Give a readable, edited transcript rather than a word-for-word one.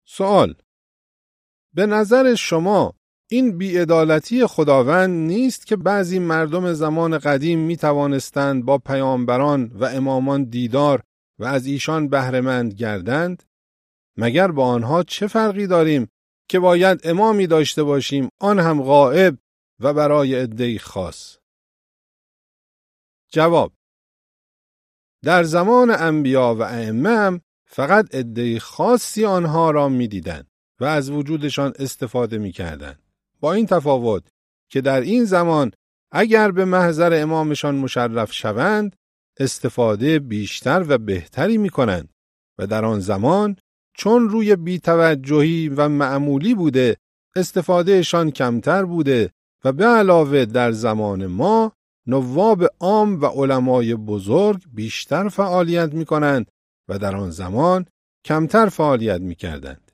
سوال: به نظر شما این بی‌عدالتی خداوند نیست که بعضی مردم زمان قدیم می توانستند با پیامبران و امامان دیدار و از ایشان بهره‌مند گردند؟ مگر با آنها چه فرقی داریم که باید امامی داشته باشیم، آن هم غائب و برای عده‌ای خاص؟ جواب: در زمان انبیا و ائمه هم فقط عده‌ای خاصی آنها را می دیدند و از وجودشان استفاده می کردند. با این تفاوت که در این زمان اگر به محضر امامشان مشرف شوند استفاده بیشتر و بهتری می کنند و در آن زمان چون روی بی‌توجهی و معمولی بوده استفادهشان کمتر بوده و به علاوه در زمان ما نواب عام و علمای بزرگ بیشتر فعالیت می کنند و در آن زمان کمتر فعالیت می کردند.